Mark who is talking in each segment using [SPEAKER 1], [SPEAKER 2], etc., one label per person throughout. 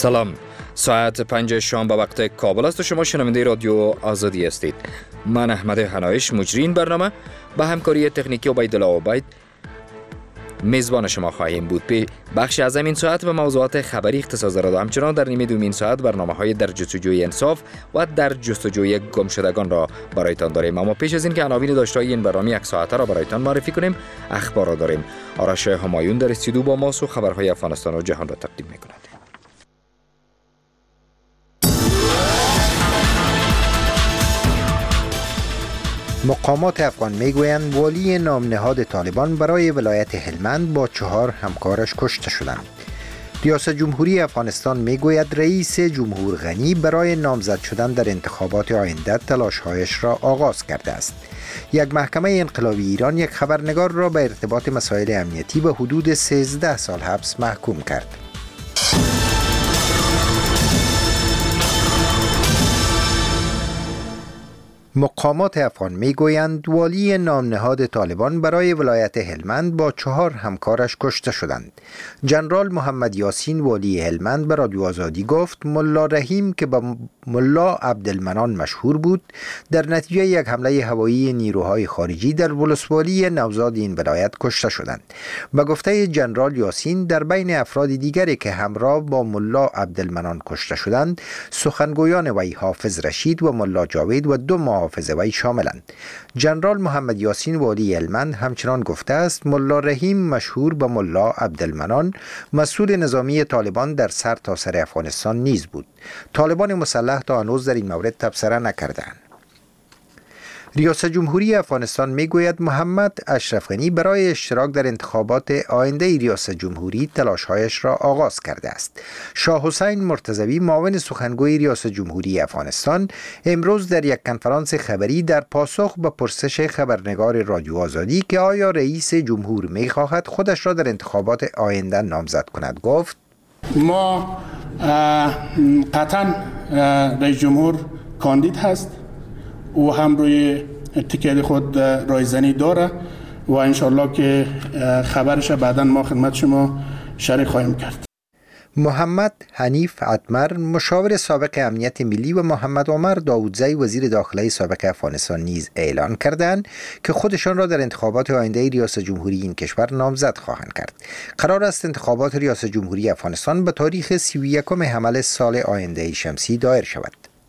[SPEAKER 1] سلام، ساعت 5 شام به وقت کابل است و شما شنونده رادیو آزادی هستید. من احمد حنایش مجری این برنامه به همکاری تکنیکی عبیدالله عبید میزبان شما خواهیم بود. بخش از این ساعت و موضوعات خبری اختصاص دارد. همچنان در نیمه دومین ساعت برنامه‌های در جستجوی انصاف و در جستجوی گمشدگان را برایتان داریم. اما پیش از این که عناوین داشته‌های این برنامه یک ساعته را برایتان معرفی کنیم، اخبار را داریم. آرش همایون در استودیو با ماست و خبرهای افغانستان و جهان را تقدیم می‌کند.
[SPEAKER 2] مقامات افغان میگویند والی نامنهاد طالبان برای ولایت هلمند با 4 همکارش کشته شدند. ریاست جمهوری افغانستان میگوید رئیس جمهور غنی برای نامزد شدن در انتخابات آینده تلاش‌هایش را آغاز کرده است. یک محکمه انقلابی ایران یک خبرنگار را به ارتباط مسائل امنیتی به حدود 13 سال حبس محکوم کرد. مقامات افغان میگویند والی نامنهاد طالبان برای ولایت هلمند با 4 همکارش کشته شدند. جنرال محمد یاسین والی هلمند به رادیو آزادی گفت ملا رحیم که به ملا عبدالمنان مشهور بود در نتیجه یک حمله هوایی نیروهای خارجی در ولسوالی نوزاد این ولایت کشته شدند. به گفته جنرال یاسین در بین افراد دیگری که همراه با ملا عبدالمنان کشته شدند سخنگویان وی حافظ رشید و ملا جاوید و 2 محافظ وی شاملند. جنرال محمد یاسین والی هلمند همچنان گفته است ملا رحیم مشهور به ملا عبدالمنان مسئول نظامی طالبان در سرتاسر افغانستان نیز بود. طالبان مسلح تا هنوز در این مورد تبصره نکردند. ریاست جمهوری افغانستان میگوید محمد اشرف غنی برای اشتراک در انتخابات آینده ریاست جمهوری تلاش‌هایش را آغاز کرده است. شاه حسین مرتضوی معاون سخنگوی ریاست جمهوری افغانستان امروز در یک کنفرانس خبری در پاسخ به پرسش خبرنگار رادیو آزادی که آیا رئیس جمهور می‌خواهد خودش را در انتخابات آینده نامزد کند گفت
[SPEAKER 3] ما قطعا رئیس جمهور کاندید هست. او هم روی تیکه خود رایزنی داره و انشالله که خبرش بعداً ما خدمت شما شریک خواهیم کرد.
[SPEAKER 2] محمد حنیف عتمر مشاور سابق امنیت ملی و محمد عمر داودزی وزیر داخله سابق افغانستان نیز اعلان کردند که خودشان را در انتخابات آینده ریاست جمهوری این کشور نامزد خواهند کرد. قرار است انتخابات ریاست جمهوری افغانستان به تاریخ 31 حمل سال آینده شمسی دایر شود.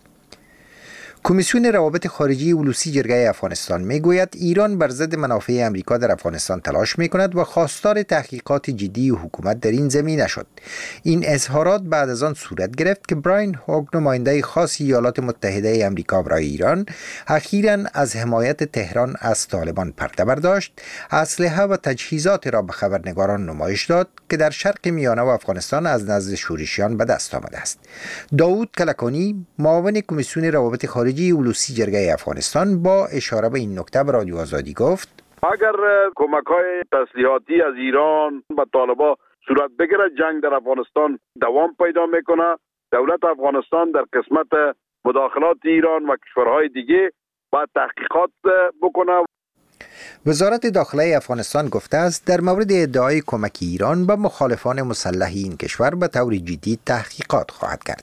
[SPEAKER 2] کمیسیون روابط خارجی ولوسی جرگه افغانستان میگوید ایران بر ضد منافع امریکا در افغانستان تلاش میکند و خواستار تحقیقات جدی حکومت در این زمینه شد. این اظهارات بعد از آن صورت گرفت که براین هوگ نماینده خاص ایالات متحده امریکا برای ایران اخیراً از حمایت تهران از طالبان پرده برداشت، اسلحه و تجهیزات را به خبرنگاران نمایش داد که در شرق میانه و افغانستان از نزد شورشیان به دست آمده است. داوود کلکانی معاون کمیسیون روابط خارجی ولوسی جرگه افغانستان با اشاره به این نکته به رادیو آزادی گفت
[SPEAKER 4] اگر کمک‌های تسلیحاتی از ایران به طالبان صورت بگیره جنگ در افغانستان دوام پیدا میکنه. دولت افغانستان در قسمت مداخلات ایران و کشورهای دیگه باید تحقیقات بکنه.
[SPEAKER 2] وزارت داخله افغانستان گفته است در مورد ادعای کمک ایران به مخالفان مسلح این کشور به طور جدی تحقیقات خواهد کرد.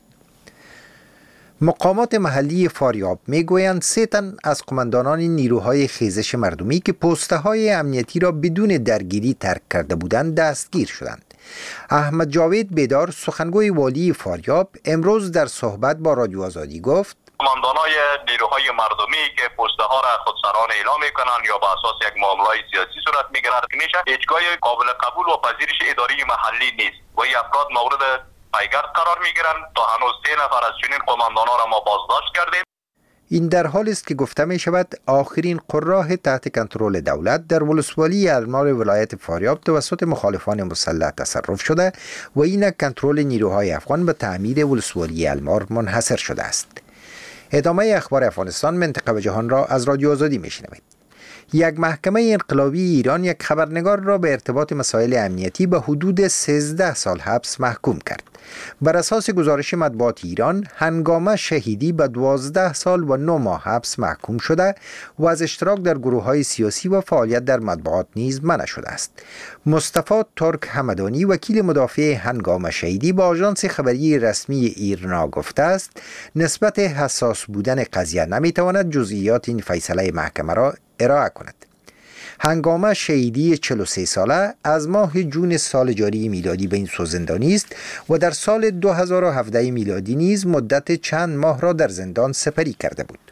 [SPEAKER 2] مقامات محلی فاریاب میگویند 3 تن از قماندانان نیروهای خیزش مردمی که پست‌های امنیتی را بدون درگیری ترک کرده بودند دستگیر شدند. احمد جاوید بیدار سخنگوی والی فاریاب امروز در صحبت با رادیو آزادی گفت
[SPEAKER 5] قماندانای نیروهای مردمی که پست‌ها را خودسرانه اعلام میکنند یا به اساس یک معامله سیاسی صورت میگیرد میشه هیچگاه قابل قبول و پذیرش اداری محلی نیست و این افراد مورد پیگرد قرار میگیرند. تا هنوز 3 نفر از چنین قماندانان را ما بازداشت کردیم.
[SPEAKER 2] این در حالی است که گفته می شود آخرین قراه تحت کنترل دولت در ولسوالی المار ولایت فاریاب توسط مخالفان مسلح تصرف شده و اینک کنترل نیروهای افغان به تعمیر ولسوالی المار منحصر شده است. ادامه اخبار افغانستان، منطقه و جهان را از رادیو آزادی میشنوید. یک محکمه انقلابی ایران یک خبرنگار را به ارتباط مسائل امنیتی به حدود 13 سال حبس محکوم کرد. بر اساس گزارش مطبوعات ایران، هنگامه شهیدی به 12 سال و 9 ماه حبس محکوم شده و از اشتراک در گروه‌های سیاسی و فعالیت در مطبوعات نیز منع شده است. مصطفی ترک همدانی وکیل مدافع هنگامه شهیدی با آژانس خبری رسمی ایرنا گفته است نسبت حساس بودن قضیه نمیتواند جزئیات این فیصله محکمه را ارائه کند. هنگامه شهیدی 43 ساله از ماه جون سال جاری میلادی به این سو زندانی است و در سال 2017 میلادی نیز مدت چند ماه را در زندان سپری کرده بود.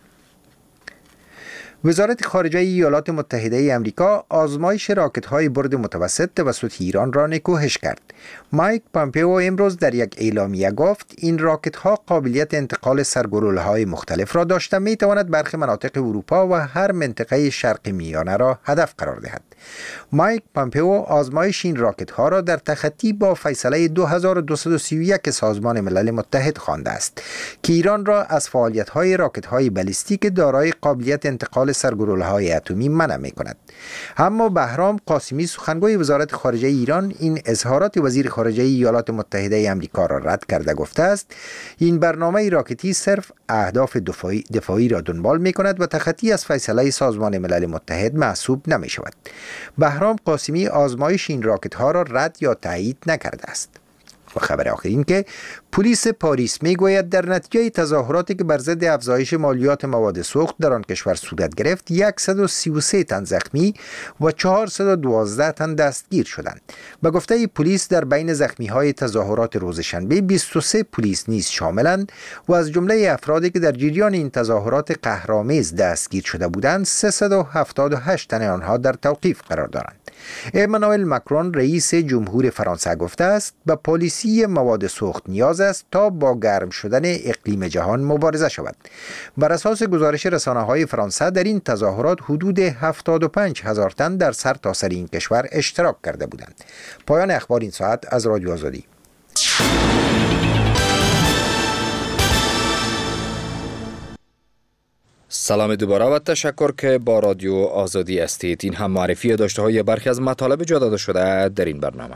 [SPEAKER 2] وزارت خارجه ایالات متحده آمریکا آزمایش راکت‌های برد متوسط توسط ایران را نکوهش کرد. مایک پامپئو امروز در یک اعلامیه گفت این راکت‌ها قابلیت انتقال سرگلوله‌های مختلف را داشته می‌تواند برخی مناطق اروپا و هر منطقه شرق میانه را هدف قرار دهد. مایک پامپئو آزمایش این راکت‌ها را در تخطی با فیصله 2231 سازمان ملل متحد خوانده است که ایران را از فعالیت‌های راکت‌های بالستیک دارای قابلیت انتقال سرگلوله‌های اتمی منع می‌کند. اما بهرام قاسمی سخنگوی وزارت خارجه ایران این اظهارات وزیر خارجه ایالات متحده آمریکا را رد کرده گفته است این برنامه راکتی صرف اهداف دفاعی را دنبال می‌کند و تخطی از فیصله سازمان ملل متحد محسوب نمی‌شود. بهرام قاسمی آزمایش این راکت‌ها را رد یا تایید نکرده است. و خبر آخر این که پلیس پاریس میگوید در نتیجه تظاهراتی که بر ضد افزایش مالیات مواد سوخت در آن کشور صورت گرفت 133 تن زخمی و 412 تن دستگیر شدند. به گفته پلیس در بین زخمی‌های تظاهرات روز شنبه 23 پلیس نیز شاملند و از جمله افرادی که در جریان این تظاهرات قهرآمیز دستگیر شده بودند 378 تن آنها در توقیف قرار دارند. امانوئل ماکرون رئیس جمهور فرانسه گفته است به پالیسی مواد سوخت نیاز است تا با گرم شدن اقلیم جهان مبارزه شود. بر اساس گزارش رسانه‌های فرانسه در این تظاهرات حدود 75,000 تن در سرتاسر این کشور اشتراک کرده بودند. پایان اخبار این ساعت از رادیو آزادی.
[SPEAKER 1] سلام دوباره و تشکر که با رادیو آزادی هستید. این هم معرفی داشته های برخی از مطالب جا داده شده در این برنامه.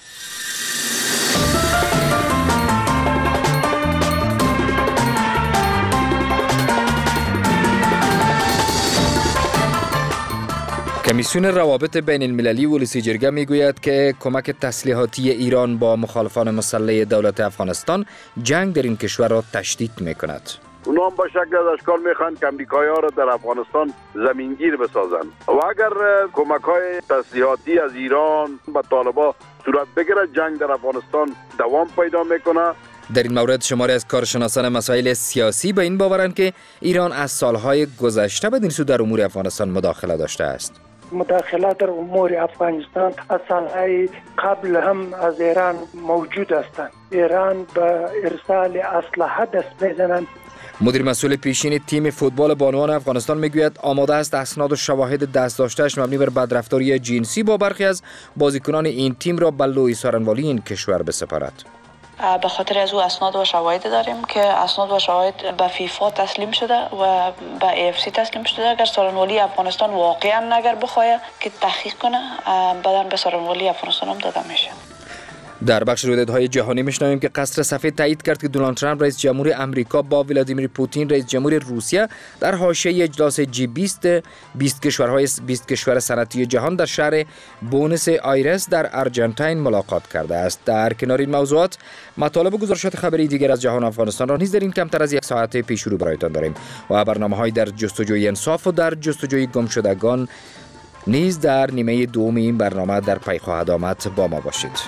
[SPEAKER 1] کمیسیون روابط بین المللی ولسی جرگه میگوید که کمک تسلیحاتی ایران با مخالفان مسلح دولت افغانستان جنگ در این کشور را تشدید میکند.
[SPEAKER 4] اونا هم با شکل از اشکال میخوان که امریکایی ها را در افغانستان زمینگیر بسازن و اگر کمک های تسلیحاتی از ایران به طالبان صورت بگیره جنگ در افغانستان دوام پیدا میکنه.
[SPEAKER 1] در این مورد شماری از کارشناسان مسائل سیاسی به این باورند که ایران از سالهای گذشته بدین سو در امور افغانستان مداخله داشته است.
[SPEAKER 6] مداخله در امور افغانستان از سالهای قبل هم از ایران موجود هستند. ایران به ارسال اسلحه دست میزنند.
[SPEAKER 1] مدیر مسئول پیشین تیم فوتبال بانوان افغانستان میگوید آماده است اسناد و شواهد دست داشته‌اش مبنی بر بدرفتاری جنسی با برخی از بازیکنان این تیم را به لوی سارنوالی این کشور بسپارد.
[SPEAKER 7] به خاطر از او اسناد و شواهد داریم که اسناد و شواهد به فیفا تسلیم شده و به AFC تسلیم شده. اگر سارنوالی افغانستان واقعا اگر بخواد که تحقیق کنه بعداً به سارنوالی افغانستان هم داده میشه.
[SPEAKER 1] در بخش رویدادهای جهانی میشنویم که قصر سفید تایید کرد که دونالد ترامپ رئیس جمهور آمریکا با ولادیمیر پوتین رئیس جمهور روسیه در حاشیه اجلاس G20 20 کشور صنعتی جهان در شهر بونس آیرس در آرژانتین ملاقات کرده است. در کنار این موضوعات مطالب و گزارشات خبری دیگر از جهان افغانستان را نیز در این کمتر از یک ساعت پیش رو برایتان داریم و برنامه‌های در جستجوی انصاف و در جستجوی گمشدگان نیز در نیمه دوم این برنامه در پی خواهد آمد. با ما باشید.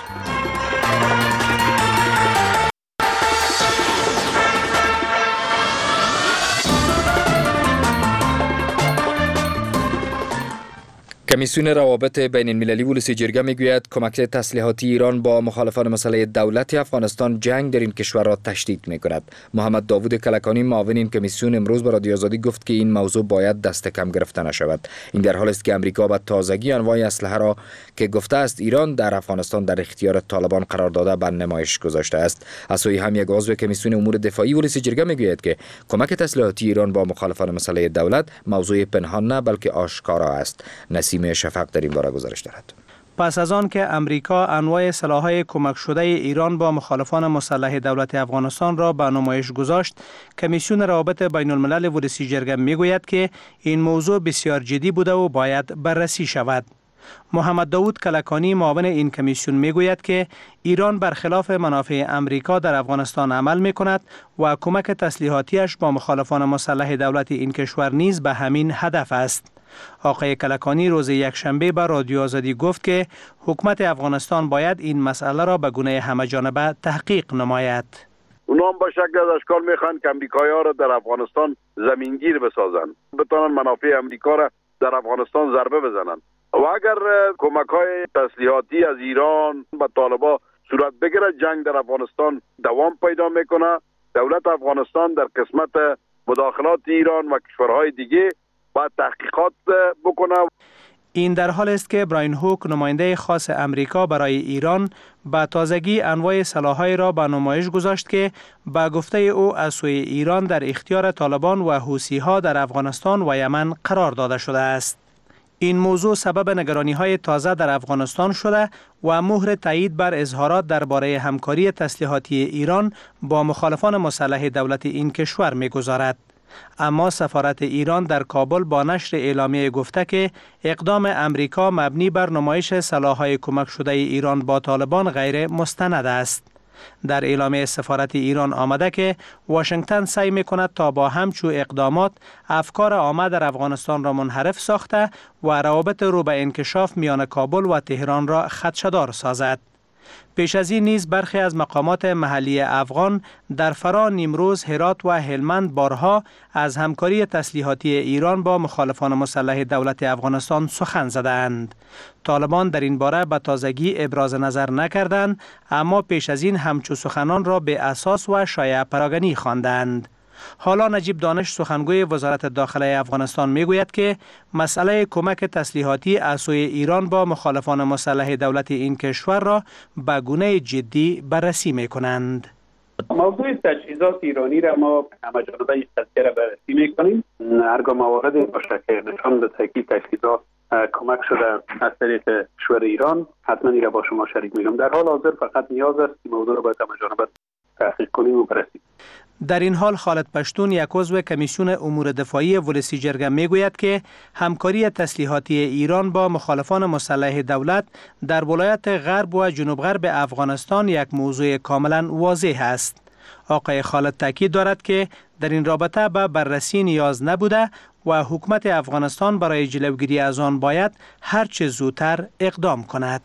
[SPEAKER 1] کمیسیون روابط بین المللی ولسی جرگه میگوید کمک تسلیحاتی ایران با مخالفان مسئله دولت افغانستان جنگ در این کشور را تشدید میکند. محمد داوود کلکانی معاون این کمیسیون امروز به رادیو آزادی گفت که این موضوع باید دست کم گرفته نشود. این در حالی است که امریکا به تازگی انواع اسلحه را که گفته است ایران در افغانستان در اختیار طالبان قرار داده به نمایش گذاشته است. از سوی هم یک عضو کمیسیون امور دفاعی ولسی جرگه میگوید که کمک تسلیحاتی ایران با مخالفان مسئله دولت موضوع پنهان نه بلکه آشکارا است. نسیم شفق در این باره گزارش دارد.
[SPEAKER 8] پس از آن که امریکا انواع سلاح‌های کمک شده ایران با مخالفان مسلح دولت افغانستان را به نمایش گذاشت، کمیسیون روابط بین الملل ولسی جرگه میگوید که این موضوع بسیار جدی بوده و باید بررسی شود. محمد داوود کلکانی معاون این کمیسیون میگوید که ایران برخلاف منافع امریکا در افغانستان عمل میکند و کمک تسلیحاتیش با مخالفان مسلح دولت این کشور نیز به همین هدف است. آقای کلکانی روز یکشنبه به رادیو آزادی گفت که حکومت افغانستان باید این مسئله را به گونه همه‌جانبه تحقیق نماید.
[SPEAKER 4] اونا هم با شکل از اشکال میخوان که امریکایی‌ها را در افغانستان زمینگیر بسازن، بتونن منافع امریکا را در افغانستان ضربه بزنن. و اگر کمک‌های تسلیحاتی از ایران به طالبان صورت بگیره، جنگ در افغانستان دوام پیدا میکنه. دولت افغانستان در قسمت مداخلات ایران و کشورهای دیگه باید تحقیقات بکنه.
[SPEAKER 8] این در حال است که براین هوک نماینده خاص امریکا برای ایران با تازگی انواع سلاح‌های را به نمایش گذاشت که با گفته او از سوی ایران در اختیار طالبان و حوثی‌ها در افغانستان و یمن قرار داده شده است. این موضوع سبب نگرانی‌های تازه در افغانستان شده و مهر تایید بر اظهارات درباره همکاری تسلیحاتی ایران با مخالفان مسلح دولت این کشور می‌گذارد. اما سفارت ایران در کابل با نشر اعلامیه گفته که اقدام امریکا مبنی بر نمایش سلاح‌های کمک شده ایران با طالبان غیر مستند است. در اعلامیه سفارت ایران آمده که واشنگتن سعی می‌کند تا با همچو اقدامات افکار عامه در افغانستان را منحرف ساخته و روابط رو به انکشاف میان کابل و تهران را خدشه‌دار سازد. پیش از این نیز برخی از مقامات محلی افغان در فرا، نیمروز، هرات و هلمند بارها از همکاری تسلیحاتی ایران با مخالفان مسلح دولت افغانستان سخن زدند. طالبان در این باره به تازگی ابراز نظر نکردند، اما پیش از این همچو سخنان را به اساس و شایعه پراگنی خواندند. حالا نجیب دانش سخنگوی وزارت داخله افغانستان میگوید که مسئله کمک تسلیحاتی از سوی ایران با مخالفان مسلح دولت این کشور را به گونه جدی بررسی میکنند.
[SPEAKER 9] موضوع تجهیزات ایرانی را ما همه‌جانبه این قضیه را بررسی میکنیم. هرگاه مواردی باشه که نشان بده که تجهیزات کمک شده از طریق کشور ایران، حتما این را با شما شریک میکنم. در حال حاضر فقط نیاز است که موضوع را باید همه‌جانبه تحقیق کنیم و بررسیم.
[SPEAKER 8] در این حال خالد پشتون، یک عضو کمیسیون امور دفاعی ولسی جرگه میگوید که همکاری تسلیحاتی ایران با مخالفان مسلح دولت در ولایت غرب و جنوب غرب افغانستان یک موضوع کاملا واضح است. آقای خالد تاکید دارد که در این رابطه به بررسی نیاز نبوده و حکومت افغانستان برای جلوگیری از آن باید هر چه زودتر اقدام کند.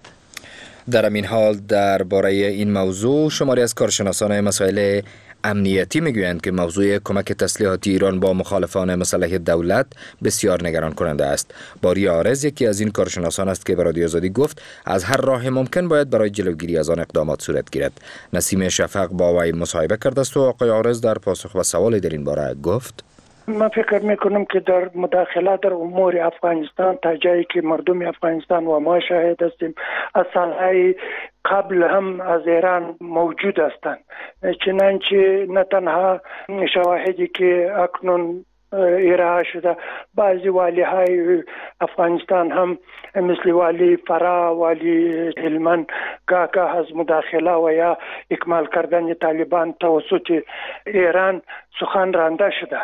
[SPEAKER 1] در این حال درباره این موضوع شماری از کارشناسان مسائل امنیتی میگویند که موضوع کمک تسلیحاتی ایران با مخالفان مسلح دولت بسیار نگران کننده است. باری آرز یکی از این کارشناسان است که به رادیو آزادی گفت از هر راه ممکن باید برای جلوگیری از آن اقدامات صورت گیرد. نسیم شفق با وی مصاحبه کرده است و آقای آرز در پاسخ به سوال در این باره گفت:
[SPEAKER 6] من فکر میکنم که در مداخله در امور افغانستان تا جایی که مردم افغانستان و ما شاهد هستیم اصلهای قبل هم از ایران موجود هستند، چنانچه نه تنها شواهدی که اکنون ارائه شده، بعضی والی های افغانستان هم مثل والی فرا، والی هلمند که از مداخله و یا اکمال کردن طالبان توسط ایران سخن رانده شده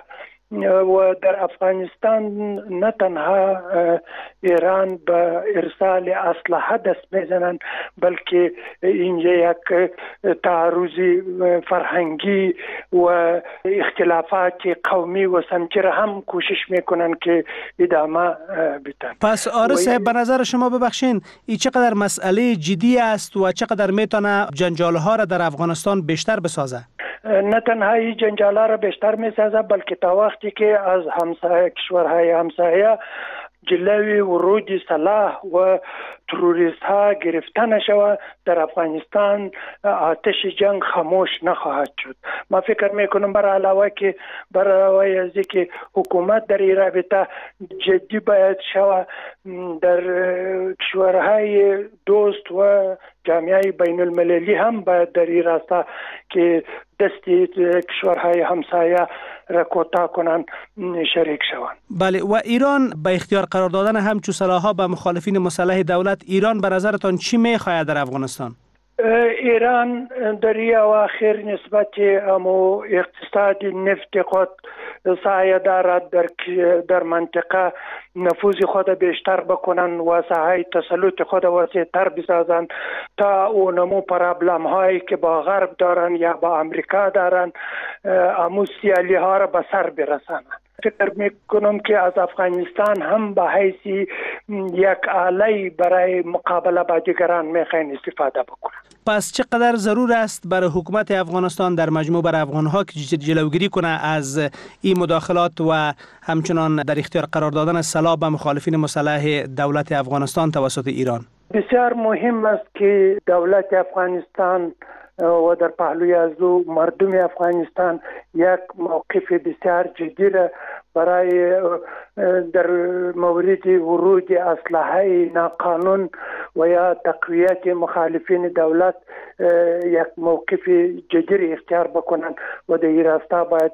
[SPEAKER 6] و در افغانستان نه تنها ایران به ارسال اسلحه دست میزنند، بلکه این یک تعرض فرهنگی و اختلافات قومی و سمتی را هم کوشش میکنند که ادامه بدن.
[SPEAKER 8] پس آرز صاحب، به نظر شما ببخشین این چقدر مسئله جدی است و چقدر میتونه جنجال‌ها را در افغانستان بیشتر بسازه؟
[SPEAKER 6] نه تنها این جنجال‌ها را بیشتر میسازه، بلکه تا وقتی که از همسایه کشورهای همسایه جلوی ورود سلاح و تروریست ها گرفته نشود در افغانستان آتش جنگ خاموش نخواهد شد. ما فکر میکنم برای علاوه که برای از که حکومت در این رابطه جدی باید شود، در کشورهای دوست و جامعه بین المللی هم باید در این راستا که دستی کشورهای همسایه را کوتاه کنند شریک شوند.
[SPEAKER 8] بله، و ایران به اختیار قرار دادن همچون سلاح‌ها به مخالفین مسلح دولت، ایران به نظرتان چی می‌خواهد در افغانستان؟
[SPEAKER 6] ایران در این اواخر نسبت امو اقتصاد نفت خود سعی دارد در منطقه نفوذ خود بیشتر بکنن و سعی تسلط خود وسیع‌تر بسازند تا اونمو پرابلم هایی که با غرب دارن یا با امریکا دارن امو سیالی ها را به سر برسانند. فکر میکنم که از افغانستان هم به حیث یک آله برای مقابله با دیگران میخواین استفاده بکنن.
[SPEAKER 8] پس چقدر ضرور است برای حکومت افغانستان در مجموع بر افغانها که جلوگیری کنه از این مداخلات و همچنان در اختیار قرار دادن سلاح به مخالفین مسلح دولت افغانستان توسط ایران؟
[SPEAKER 6] بسیار مهم است که دولت افغانستان و در پهلوی از او مردم افغانستان یک موقف بسیار جدی را برای در مورد ورود اسلحه ناقانون و یا تقویت مخالفین دولت یک موقف جدی اختیار بکنند و در این راستا باید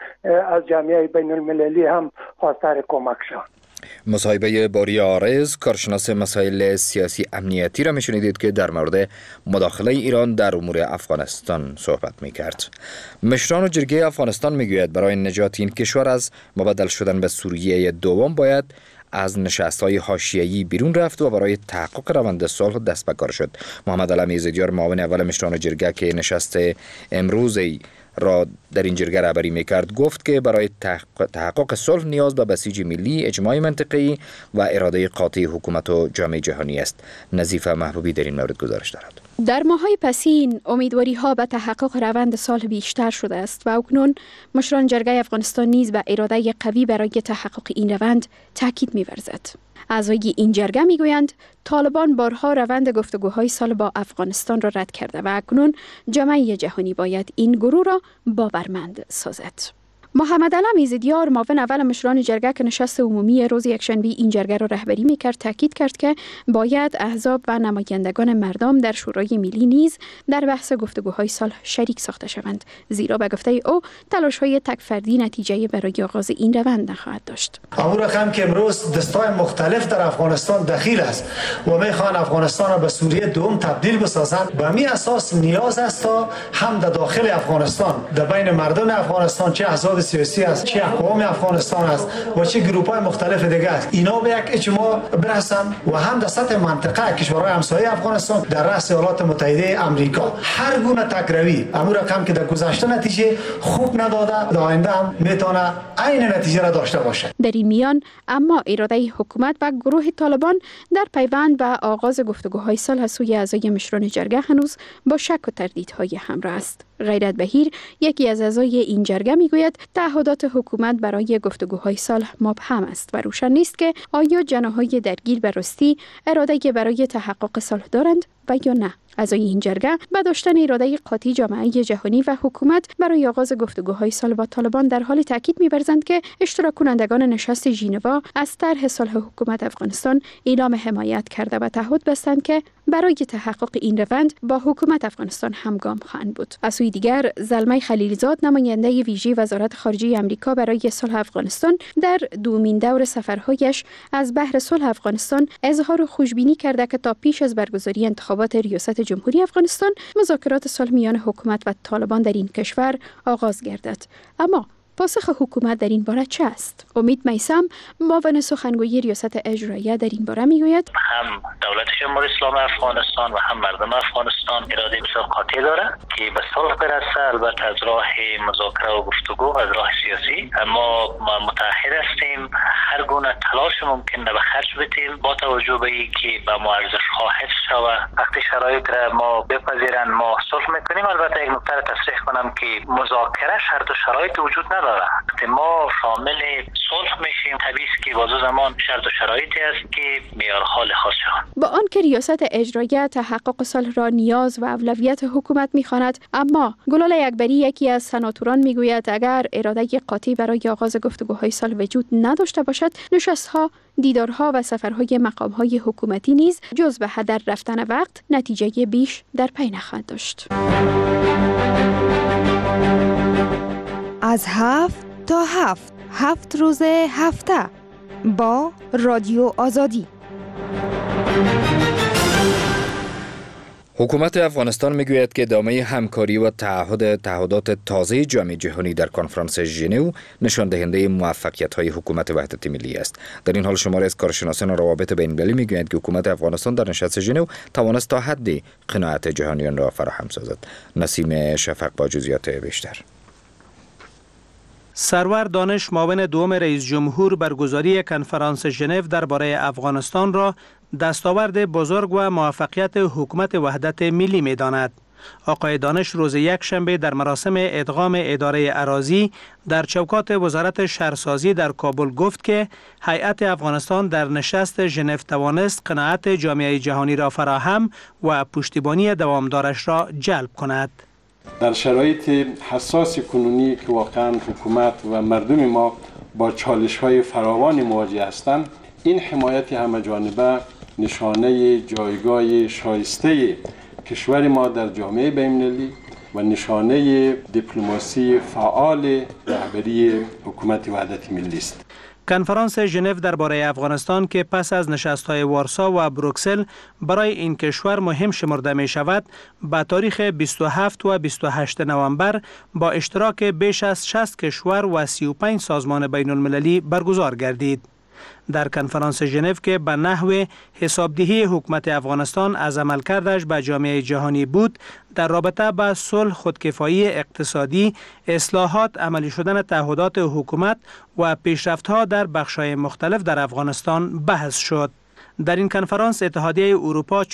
[SPEAKER 6] از جامعه بین المللی هم خواستار کمک شوند.
[SPEAKER 1] مصاحبه باری عارض، کارشناس مسائل سیاسی امنیتی را میشنیدید که در مورد مداخله ایران در امور افغانستان صحبت میکرد. مشران جرگه افغانستان میگوید برای نجات این کشور از مبدل شدن به سوریه دوم باید از نشست‌های حاشیه‌ای بیرون رفت و برای تحقق روند صلح دست به کار شد. محمد علمی زیدیار، معاون اول مشران جرگه که نشست امروزی را در این جرگه رهبری میکرد، گفت که برای تحقق صلح نیاز به بسیج ملی، اجماع منطقه‌ای و اراده قاطع حکومت و جامعه جهانی است. نظیفه محبوبی در این مورد گزارش دارد.
[SPEAKER 10] در ماه‌های پسین امیدواری‌ها به تحقق روند صلح بیشتر شده است و اکنون مشران جرگه افغانستان نیز به اراده قوی برای تحقق این روند تاکید می‌ورزد. اعضای این جرگه میگویند طالبان بارها روند گفتگوهای صلح با افغانستان را رد کرده و اکنون جامعه جهانی باید این گروه را باورمند سازد. محمد علمی زیدیار، معاون اول مشران جرگه که نشست عمومی روز یکشنبه این جرگه را رهبری میکرد، تاکید کرد که باید احزاب و نمایندگان مردم در شورای ملی نیز در بحث گفتگوهای صلح شریک ساخته شوند، زیرا به گفته او تلاش‌های تک فردی نتیجه برای آغاز این روند نخواهد داشت.
[SPEAKER 11] امور رقم که امروز دستای مختلف در افغانستان دخیل است و میخوان افغانستان را به سوریه دوم تبدیل بسازند، به می اساس نیاز است تا هم در داخل افغانستان، در بین مردم افغانستان، چه احزاب سیاسی است، چه اقوام افغانستان است و چه گروه‌های مختلف دیگه است، اینا به یک اجماع برسن و هم در سطح منطقه کشورهای همسایه افغانستان در رأس ایالات متحده آمریکا هر گونه تکروی امور رقم که در گذشته نتیجه خوب نداده، در آینده هم میتونه عین نتیجه را داشته باشه.
[SPEAKER 10] در این میان اما اراده حکومت و گروه طالبان در پیوند به آغاز گفتگوهای صلح از سوی اعضای مشران جرگه هنوز با شک و تردیدهای همراه است. غیرت بهیر، یکی از اعضای این جرگه، میگوید تعهدات حکومت برای گفتگوهای صلح مبهم است و روشن نیست که آیا جناح‌های درگیر به راستی اراده برای تحقق صلح دارند و یا نه. اعضای این جرگه با داشتن اراده قاطع جامعه جهانی و حکومت برای آغاز گفتگوهای صلح با طالبان در حال تاکید می‌ورزند که اشتراک کنندگان نشست ژنوا از طرح صلح حکومت افغانستان اعلام حمایت کرده و تعهد بستند که برای تحقق این روند با حکومت افغانستان همگام خواهند بود. از سوی دیگر، زلمه خلیلزاد، نماینده ویژه وزارت خارجه آمریکا برای صلح افغانستان، در دومین دور سفرهایش از بحر صلح افغانستان اظهار خوشبینی کرده که تا پیش از برگزاری انتخابات ریاست جمهوری افغانستان مذاکرات صلح میان حکومت و طالبان در این کشور آغاز گردد. اما پاسخ حکومت در این باره چه است؟ امید میثم، معاون سخنگوی ریاست اجراییه، در این باره میگوید
[SPEAKER 12] هم دولت جمهوری اسلامی افغانستان و هم مردم افغانستان اراده بسیار قاطع داره که به صلح برسه، البته از راه مذاکره و گفتگو، از راه سیاسی. ما متعهد هستیم هر گونه تلاش ممکن به خرج بدیم با توجه به اینکه به ما ارزش‌ها حفظ شود. وقتی شرایط را ما بپذیرن ما صلح میکنیم. البته یک نکته تصریح کنم که مذاکره شرط و شرایط وجود نداره. نداره. ما شامل صلح میشیم، طبیعی است که بازو زمان شرط و شرایطی است که معیارها لحاظ شود.
[SPEAKER 10] با آن که ریاست اجرایی تحقق صلح را نیاز و اولویت حکومت می‌خواند، اما گلال اکبری یکی از سناتوران میگوید اگر اراده قاطع برای آغاز گفتگوهای صلح وجود نداشته باشد، نشست‌ها، دیدارها و سفرهای مقام‌های حکومتی نیز جز به هدر رفتن وقت نتیجه بیش در پی نخواهد داشت.
[SPEAKER 13] از 7 تا 7 روز هفته با رادیو آزادی.
[SPEAKER 1] حکومت افغانستان میگوید که ادامه همکاری و تعهدات تازه جامعه جهانی در کنفرانس ژنو نشان دهنده موفقیت‌های حکومت وحدت ملی است. در این حال شماری از کارشناسان روابط بین‌المللی میگویند که حکومت افغانستان در نشست ژنو توانست تا حدی قناعت جهانیان را فراهم سازد. نسیم شفق با جزئیات بیشتر.
[SPEAKER 8] سرور دانش معاون دوم رئیس جمهور برگزاری کنفرانس ژنو درباره افغانستان را دستاورد بزرگ و موفقیت حکومت وحدت ملی می داند. آقای دانش روز یکشنبه در مراسم ادغام اداره اراضی در چوکات وزارت شهرسازی در کابل گفت که هیئت افغانستان در نشست ژنو توانست قناعت جامعه جهانی را فراهم و پشتیبانی دوامدارش را جلب کند.
[SPEAKER 14] در شرایط حساس کنونی که واقعا حکومت و مردم ما با چالش‌های فراوانی مواجه هستند، این حمایت همه‌جانبه نشانه جایگاه شایسته کشور ما در جامعه بین‌المللی و نشانه دیپلماسی فعال رهبری حکومت وحدت ملی است.
[SPEAKER 8] کنفرانس ژنو درباره افغانستان که پس از نشست‌های وارسا و بروکسل برای این کشور مهم شمرده می شود، به تاریخ 27 و 28 نوامبر با اشتراک بیش از 60 کشور و 35 سازمان بین المللی برگزار گردید. در کنفرانس ژنو که به نحو حسابدهی حکومت افغانستان از عملکردش به جامعه جهانی بود، در رابطه با صلح، خودکفایی اقتصادی، اصلاحات، عملی شدن تعهدات حکومت و پیشرفت‌ها در بخش‌های مختلف در افغانستان بحث شد. در این کنفرانس اتحادیه اروپا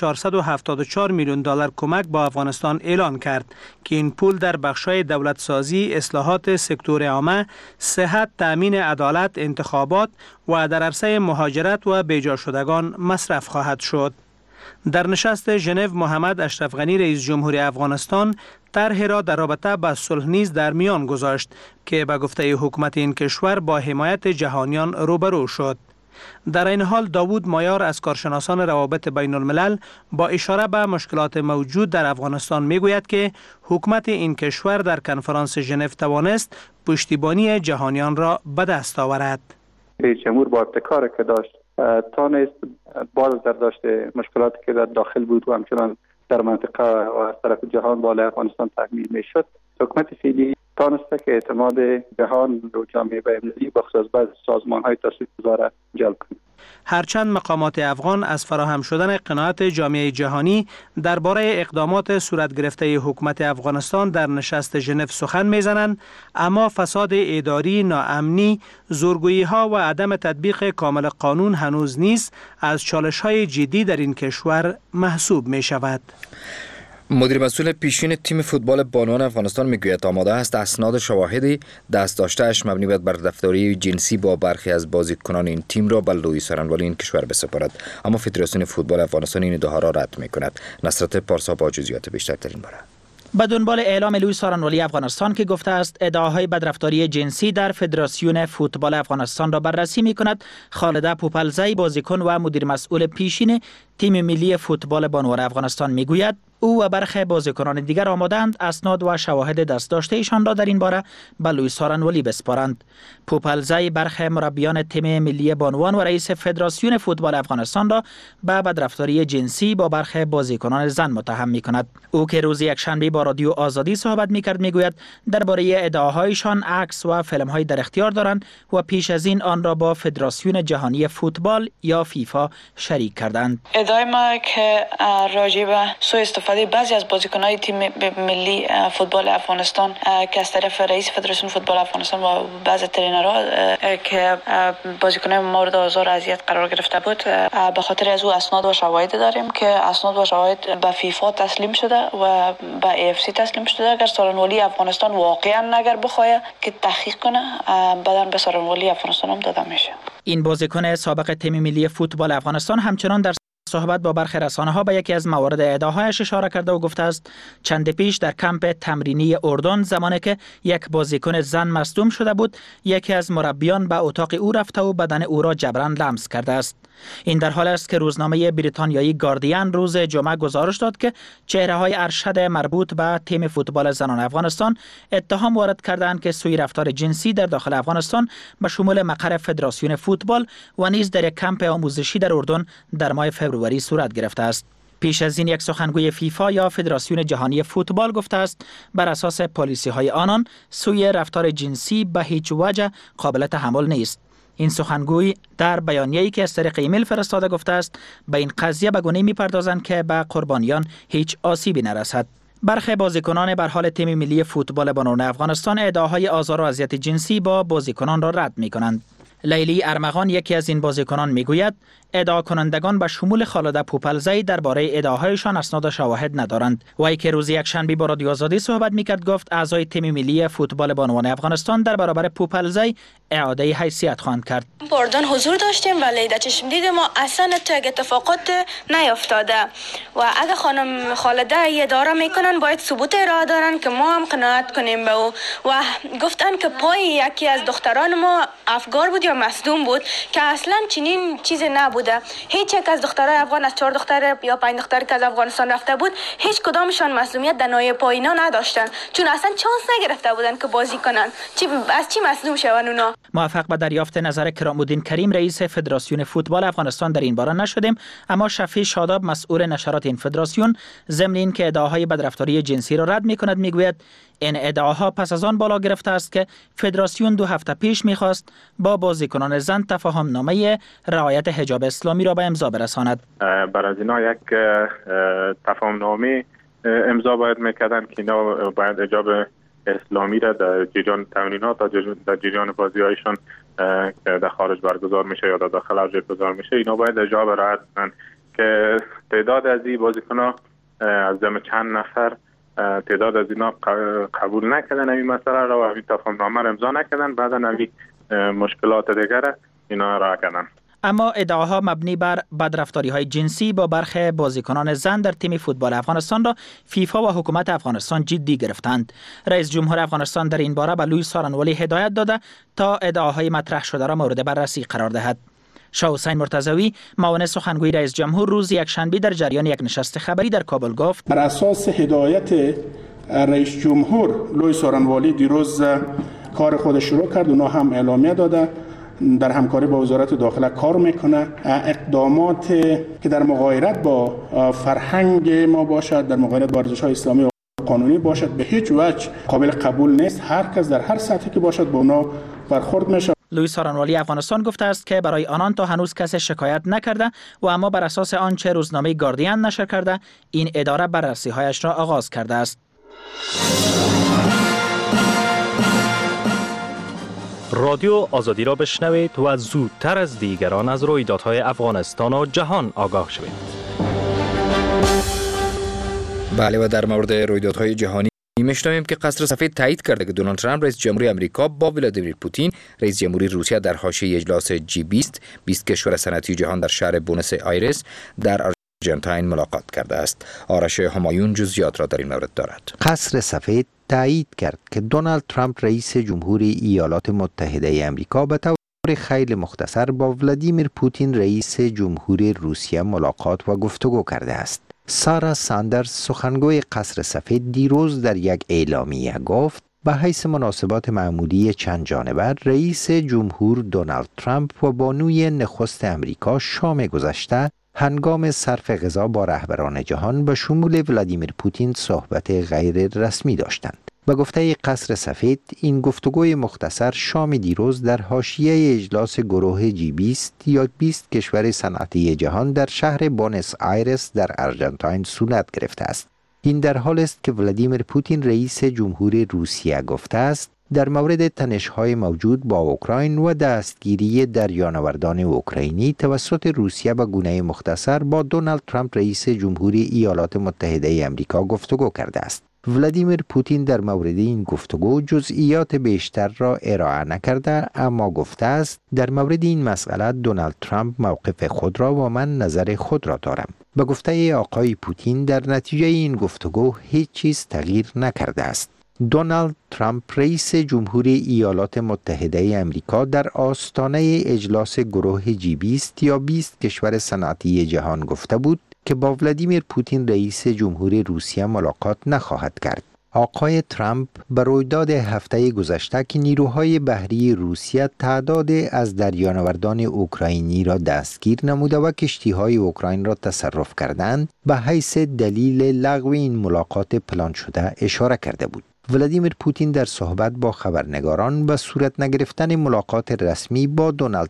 [SPEAKER 8] 474 میلیون دلار کمک با افغانستان اعلان کرد که این پول در بخش‌های دولت‌سازی، اصلاحات سکتور عامه، صحت، تأمین عدالت، انتخابات و در عرصه مهاجرت و بیجا شدگان مصرف خواهد شد. در نشست ژنو محمد اشرف غنی رئیس جمهور افغانستان طرحی را در رابطه با صلح نیز در میان گذاشت که به گفته حکومت این کشور با حمایت جهانیان روبرو شد. در این حال داوود مایار از کارشناسان روابط بین الملل با اشاره به مشکلات موجود در افغانستان میگوید که حکومت این کشور در کنفرانس ژنو توانست پشتیبانی جهانیان را به دست آورد.
[SPEAKER 9] رئیس جمهور با ابتکاری که داشت تانست باز در داشت مشکلاتی که در داخل بود و همچنان در منطقه و از طرف جهان بالای افغانستان تحمیل میشد. حکومت فعلی تانسته که اعتماد جهان و جامعه بین‌المللی بخصوص بعض سازمان‌های تاثیرگذار جلب کنند.
[SPEAKER 8] هرچند مقامات افغان از فراهم شدن قناعت جامعه جهانی درباره اقدامات صورت گرفته حکومت افغانستان در نشست ژنو سخن میزنند، اما فساد اداری، ناامنی، زورگویی‌ها و عدم تطبیق کامل قانون هنوز نیز از چالش‌های جدی در این کشور محسوب می‌شود.
[SPEAKER 1] مدیر مسئول پیشین تیم فوتبال بانوان افغانستان میگوید آماده است اسناد شواهدی دست داشته‌اش مبنی بر بدرفتاری جنسی با برخی از بازیکنان این تیم را به لویی سارنوالی این کشور بسپارد، اما فدراسیون فوتبال افغانستان این ادعا را رد می‌کند. نصرت پارسا با جزئیات بیشتر در این باره.
[SPEAKER 15] به دنبال اعلام لویی سارنوالی افغانستان که گفته است ادعاهای بدرفتاری جنسی در فدراسیون فوتبال افغانستان را بررسی می‌کند، خالده پوپلزی بازیکن و مدیر مسئول پیشین تیم ملی فوتبال بانوان افغانستان میگوید او و برخی بازیکنان دیگر آمادند اسناد و شواهد دست داشته ایشان را در این باره به لویی سارنوالی بسپارند. پوپلزی برخی مربیان تیم ملی بانوان و رئیس فدراسیون فوتبال افغانستان را به بدرفتاری جنسی با برخی بازیکنان زن متهم می‌کند. او که روز یکشنبه با رادیو آزادی صحبت می‌کرد میگوید درباره ادعاهایشان عکس و فیلم‌های در اختیار دارند و پیش از این آن را با فدراسیون جهانی فوتبال یا فیفا شریک کردند.
[SPEAKER 7] ادعای ما که راجع به سوء استفاده استفاده بعضی از بازیکن‌های تیم ملی فوتبال افغانستان که از طرف رئیس فدراسیون فوتبال افغانستان و بعضی ترینرها که بازیکنان مورد آزار و اذیت قرار گرفته بود، به خاطر از او اسناد و شواهد داریم که اسناد و شواهد به فیفا تسلیم شده و به AFC تسلیم شده. اگر سالن‌ولی افغانستان واقعا اگر بخواد که تحقیق کنه، بعداً به سالن‌ولی افغانستان هم داده میشه.
[SPEAKER 15] این بازیکن سابق تیم ملی فوتبال افغانستان همچنان در صحبت با برخی رسانه‌ها به یکی از موارد ادعاهایش اشاره کرده و گفته است چند پیش در کمپ تمرینی اردن زمانی که یک بازیکن زن مصدوم شده بود، یکی از مربیان به اتاق او رفته و بدن او را جبران لمس کرده است. این در حال است که روزنامه بریتانیایی گاردین روز جمعه گزارش داد که چهره‌های ارشد مربوط به تیم فوتبال زنان افغانستان اتهام وارد کردند که سوء رفتار جنسی در داخل افغانستان به شمول مقر فدراسیون فوتبال و نیز در یک کمپ آموزشی در اردن در ماه فوریه صورت گرفته است. پیش از این یک سخنگوی فیفا یا فدراسیون جهانی فوتبال گفته است بر اساس پالیسی‌های آنان سوء رفتار جنسی به هیچ وجه قابل تحمل نیست. این سخنگوی در بیانیه‌ای که از طریق ایمیل فرستاده گفته است به این قضیه به گونه‌ای می‌پردازند که به قربانیان هیچ آسیبی نرسد. برخی بازیکنان به حال تیم ملی فوتبال بانوان افغانستان ادعاهای آزار و اذیت جنسی با بازیکنان را رد می‌کنند. لیلی ارمغان یکی از این بازیکنان میگوید ادعا کنندگان به شمول خالده پوپلزی درباره ادعاهایشان اسناد و شواهد ندارند. وی که روز یکشنبه با رادیو آزادی صحبت میکرد گفت اعضای تیم ملی فوتبال بانوان افغانستان در برابر پوپلزی اعاده حیثیت خواهند کرد.
[SPEAKER 16] اردن حضور داشتیم ولی در چشم دید ما اصلا اتفاقات نیفتاده و اگه خانم خالده ادعا میکنن باید ثبوت ارائه دارن که ما هم قناعت کنیم به او. و گفتن که پای یکی از دختران ما افگار بود یا مصدوم بود که اصلا چنین چیزی نبوده. هیچ یک از دخترای افغان از 4 دختر یا 5 دختر که از افغانستان رفته بود هیچ کدامشان مصدومیت در ناحیه پایینا نداشتن، چون اصلا چانس نگرفته بودن که بازی کنن. از چی مصدوم شون اونا؟
[SPEAKER 15] موفق به دریافت نظر کرام‌الدین کریم رئیس فدراسیون فوتبال افغانستان در این باره نشدیم، اما شفیع شاداب مسئول نشرات این فدراسیون ضمن این که ادعاهای بدرفتاری جنسی را رد می‌کند میگوید این ادعاها پس از آن بالا گرفته است که فدراسیون 2 هفته پیش می‌خواست با بازیکنان زن تفاهم‌نامه رعایت حجاب اسلامی را به امضا برساند.
[SPEAKER 17] بر از اینا یک تفاهم‌نامه امضا باید می‌کردند که اینا باید حجاب اسلامی را در جریان تمرینات در جریان بازی‌هایشان که در خارج برگزار میشه یا در داخل برگزار میشه اینا باید حجاب رعایت کنند که تعداد از این بازیکن‌ها از جمع چند نفر تعداد از اینا قبول نکردن این مسئله را و این تفاهم‌نامه را امضا نکردن، بعدا این مشکلات دیگر اینا را کردن.
[SPEAKER 15] اما ادعاها مبنی بر بدرفتاری‌های جنسی با برخی بازیکنان زن در تیم فوتبال افغانستان را فیفا و حکومت افغانستان جدی گرفتند. رئیس جمهور افغانستان در این باره به لوی سارنوالی هدایت داده تا ادعاهای مطرح شده را مورد بررسی قرار دهد. شاه حسین مرتضوی معاون سخنگوی رئیس جمهور روز یکشنبه در جریان یک نشست خبری در کابل گفت
[SPEAKER 3] بر اساس هدایت رئیس جمهور لوی سارنوالی دیروز کار خودش شروع کرد، اونا هم اعلامیه داده در همکاری با وزارت داخله کار میکنه. اقدامات که در مغایرت با فرهنگ ما باشد، در مغایرت با ارزش‌های اسلامی و قانونی باشد به هیچ وجه قابل قبول نیست. هر کس در هر سطحی که باشد با اونا برخورد میشه.
[SPEAKER 15] لوی سارنوالی افغانستان گفته است که برای آنان تا هنوز کسی شکایت نکرده و اما بر اساس آنچه روزنامه گاردین نشر کرده این اداره بررسی‌هایش را آغاز کرده است.
[SPEAKER 18] رادیو آزادی را بشنوید و زودتر از دیگران از رویدادهای افغانستان و جهان آگاه شوید.
[SPEAKER 1] بله و در مورد رویدادهای جهانی میشنویم که قصر سفید تایید کرده که دونالد ترامپ رئیس جمهوری آمریکا با ولادیمیر پوتین رئیس جمهوری روسیه در حاشیه اجلاس G20 20 کشور صنعتی جهان در شهر بونس آیرس در آرژانتین ملاقات کرده است. آرش همایون جزئیات را در این مورد دارد.
[SPEAKER 2] قصر سفید تایید کرد که دونالد ترامپ رئیس جمهوری ایالات متحده آمریکا به طور خیلی مختصر با ولادیمیر پوتین رئیس جمهوری روسیه ملاقات و گفتگو کرده است. سارا ساندرز سخنگوی قصر سفید دیروز در یک اعلامیه گفت به حیث مناسبات معمولی چند جانبه رئیس جمهور دونالد ترامپ و بانوی نخست آمریکا شام گذشته هنگام صرف غذا با رهبران جهان به شمول ولادیمیر پوتین صحبت غیر رسمی داشتند. به گفته قصر سفید این گفتگوی مختصر شام دیروز در حاشیه اجلاس گروه G20 یا 20 کشور صنعتی جهان در شهر بونس آیرس در آرژانتین صورت گرفته است. این در حال است که ولادیمیر پوتین رئیس جمهور روسیه گفته است در مورد تنش‌های موجود با اوکراین و دستگیری دریانوردان اوکراینی توسط روسیه به گونه مختصر با دونالد ترامپ رئیس جمهوری ایالات متحده آمریکا گفتگو کرده است. ولادیمیر پوتین در مورد این گفتگو جزئیات بیشتر را ارائه نکرده، اما گفته است در مورد این مسئله دونالد ترامپ موقف خود را و من نظر خود را دارم. به گفته آقای پوتین در نتیجه این گفتگو هیچ چیز تغییر نکرده است. دونالد ترامپ رئیس جمهوری ایالات متحده آمریکا در آستانه اجلاس گروه G20 یا 20 کشور صنعتی جهان گفته بود که با ولادیمیر پوتین رئیس جمهوری روسیه ملاقات نخواهد کرد. آقای ترامپ به رویداد هفته گذشته که نیروهای بحری روسیه تعداد از دریانوردان اوکراینی را دستگیر نموده و کشتی‌های اوکراین را تصرف کردند به حیث دلیل لغو این ملاقات پلان شده اشاره کرده بود. ولادیمیر پوتین در صحبت با خبرنگاران به صورت نگرفتن ملاقات رسمی با دونالد